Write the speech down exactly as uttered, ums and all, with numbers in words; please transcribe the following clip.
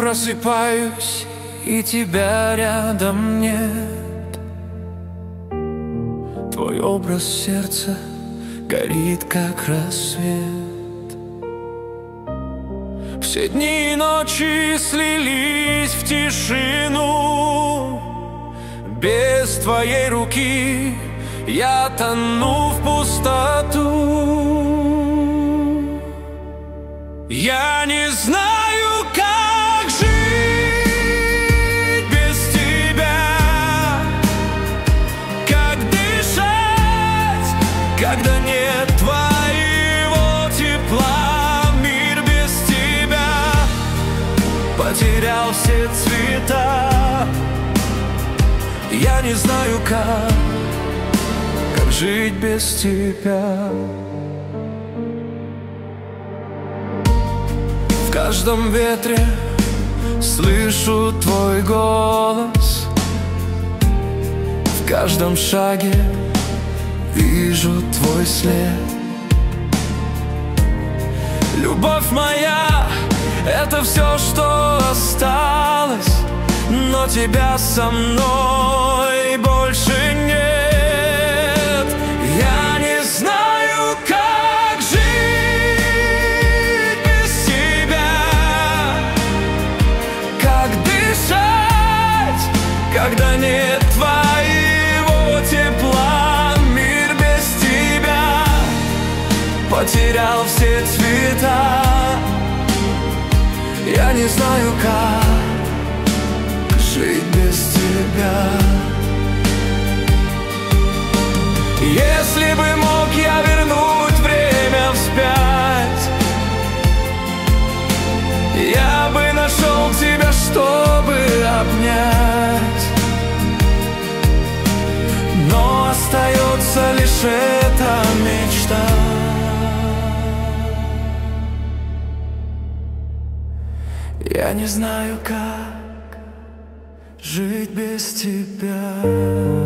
Просыпаюсь, и тебя рядом нет. Твой образ сердца горит, как рассвет. Все дни и ночи слились в тишину. Без твоей руки я тону в пустоту. Я не знаю, как жить без тебя, как дышать, когда нет твоего тепла. Мир без тебя потерял все цвета. Я не знаю, как, как жить без тебя. В каждом ветре слышу твой голос, в каждом шаге вижу твой след. Любовь моя — это все, что осталось, но тебя со мной больше нет. Я не знаю, как жить без тебя, как дышать, когда нет твоего тепла. Мир без тебя потерял все цвета. Я не знаю, как жить без тебя. Если бы мог я вернуть время вспять, я бы нашел тебя, чтобы обнять. Но остается лишь эта мечта. Я не знаю, как жить без тебя.